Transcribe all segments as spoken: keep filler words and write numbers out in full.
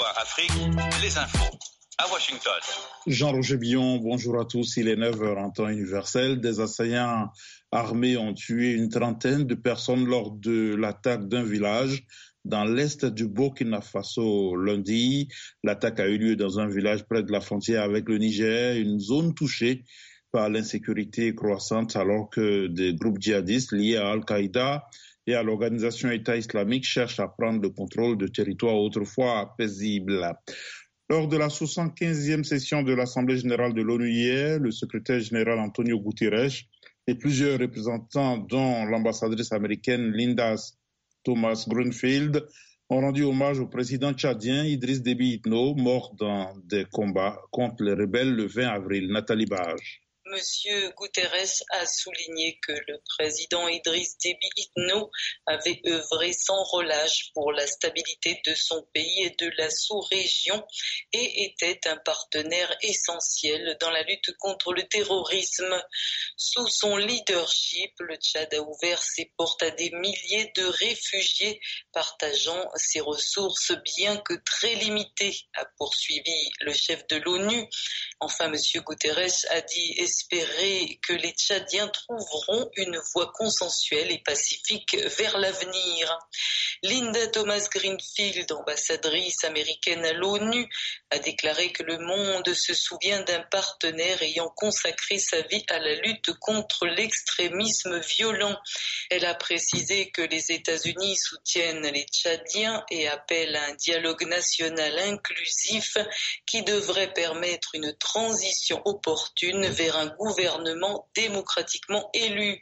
Soir Afrique, les infos. À Washington. Jean-Roger Billon, bonjour à tous. Il est neuf heures en temps universel. Des assaillants armés ont tué une trentaine de personnes lors de l'attaque d'un village dans l'est du Burkina Faso lundi. L'attaque a eu lieu dans un village près de la frontière avec le Niger, une zone touchée par l'insécurité croissante alors que des groupes djihadistes liés à Al-Qaïda et à l'organisation État islamique cherchent à prendre le contrôle de territoires autrefois paisibles. Lors de la soixante-quinzième session de l'Assemblée générale de l'ONU hier, le secrétaire général Antonio Guterres et plusieurs représentants, dont l'ambassadrice américaine Linda Thomas-Greenfield, ont rendu hommage au président tchadien Idriss Déby Itno, mort dans des combats contre les rebelles le vingt avril. Nathalie Barge. Monsieur Guterres a souligné que le président Idriss Déby Itno avait œuvré sans relâche pour la stabilité de son pays et de la sous-région et était un partenaire essentiel dans la lutte contre le terrorisme. Sous son leadership, le Tchad a ouvert ses portes à des milliers de réfugiés partageant ses ressources bien que très limitées, a poursuivi le chef de l'ONU. Enfin, monsieur Guterres a dit espérer que les Tchadiens trouveront une voie consensuelle et pacifique vers l'avenir. Linda Thomas-Greenfield, ambassadrice américaine à l'ONU, a déclaré que le monde se souvient d'un partenaire ayant consacré sa vie à la lutte contre l'extrémisme violent. Elle a précisé que les États-Unis soutiennent les Tchadiens et appellent à un dialogue national inclusif qui devrait permettre une transition opportune vers un gouvernement démocratiquement élu.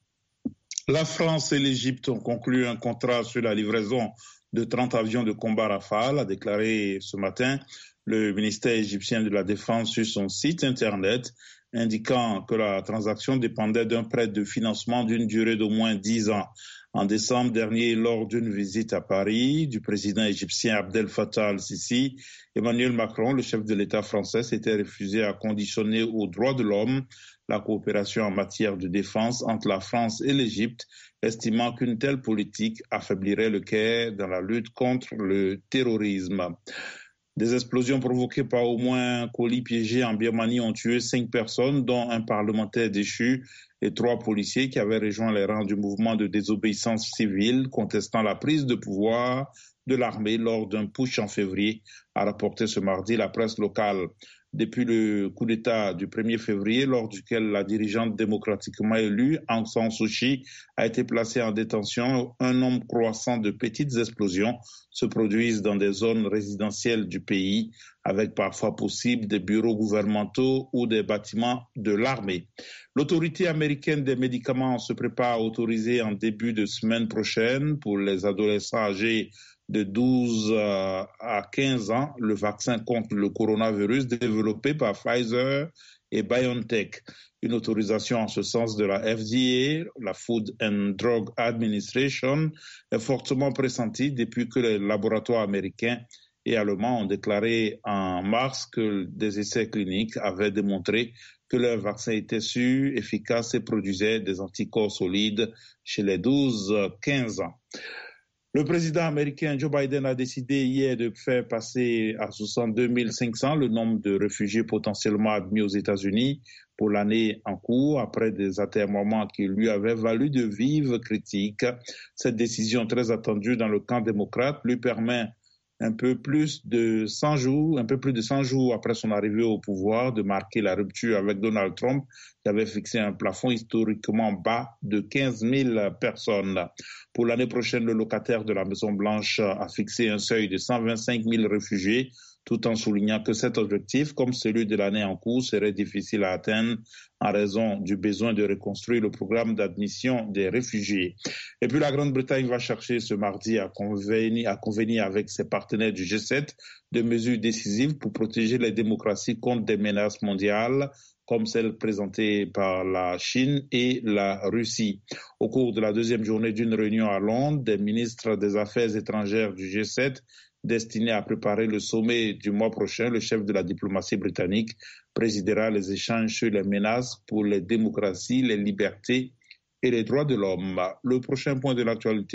La France et l'Égypte ont conclu un contrat sur la livraison de trente avions de combat Rafale, a déclaré ce matin le ministère égyptien de la Défense sur son site internet, indiquant que la transaction dépendait d'un prêt de financement d'une durée d'au moins dix ans. En décembre dernier, lors d'une visite à Paris du président égyptien Abdel Fattah al-Sisi, Emmanuel Macron, le chef de l'État français, s'était refusé à conditionner aux droits de l'homme la coopération en matière de défense entre la France et l'Égypte, estimant qu'une telle politique affaiblirait le Caire dans la lutte contre le terrorisme. Des explosions provoquées par au moins un colis piégé en Birmanie ont tué cinq personnes, dont un parlementaire déchu et trois policiers qui avaient rejoint les rangs du mouvement de désobéissance civile contestant la prise de pouvoir de l'armée lors d'un putsch en février, a rapporté ce mardi la presse locale. Depuis le coup d'État du premier février, lors duquel la dirigeante démocratiquement élue, Aung San Suu Kyi, a été placée en détention, un nombre croissant de petites explosions se produisent dans des zones résidentielles du pays, avec parfois possible des bureaux gouvernementaux ou des bâtiments de l'armée. L'autorité américaine des médicaments se prépare à autoriser en début de semaine prochaine pour les adolescents âgés de douze à quinze ans, le vaccin contre le coronavirus développé par Pfizer et BioNTech. Une autorisation en ce sens de la F D A, la Food and Drug Administration, est fortement pressentie depuis que les laboratoires américains et allemands ont déclaré en mars que des essais cliniques avaient démontré que leur vaccin était sûr, efficace et produisait des anticorps solides chez les douze à quinze ans. Le président américain Joe Biden a décidé hier de faire passer à soixante-deux mille cinq cents le nombre de réfugiés potentiellement admis aux États-Unis pour l'année en cours, après des atermoiements qui lui avaient valu de vives critiques. Cette décision très attendue dans le camp démocrate lui permet un peu plus de cent jours, un peu plus de cent jours après son arrivée au pouvoir, de marquer la rupture avec Donald Trump, qui avait fixé un plafond historiquement bas de quinze mille personnes. Pour l'année prochaine, le locataire de la Maison-Blanche a fixé un seuil de cent vingt-cinq mille réfugiés, tout en soulignant que cet objectif, comme celui de l'année en cours, serait difficile à atteindre en raison du besoin de reconstruire le programme d'admission des réfugiés. Et puis la Grande-Bretagne va chercher ce mardi à convenir, à convenir avec ses partenaires du G sept de mesures décisives pour protéger les démocraties contre des menaces mondiales, comme celles présentées par la Chine et la Russie. Au cours de la deuxième journée d'une réunion à Londres, des ministres des Affaires étrangères du G sept destiné à préparer le sommet du mois prochain, le chef de la diplomatie britannique présidera les échanges sur les menaces pour les démocraties, les libertés et les droits de l'homme. Le prochain point de l'actualité